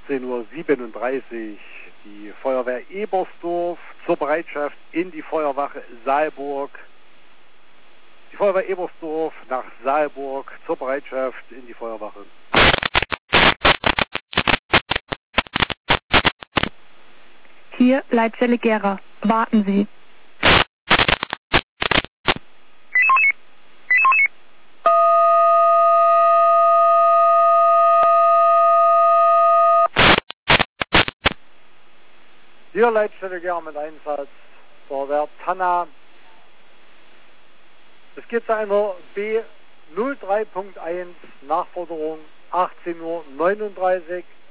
18:37 Uhr. Die Feuerwehr Ebersdorf zur Bereitschaft in die Feuerwache Saalburg. Die Feuerwehr Ebersdorf nach Saalburg zur Bereitschaft in die Feuerwache. Hier Leitstelle Gera. Warten Sie. Hier Leitstelle Gera mit Einsatz. Feuerwehr Tanna. Es geht zu einer B03.1 Nachforderung 18:39 Uhr.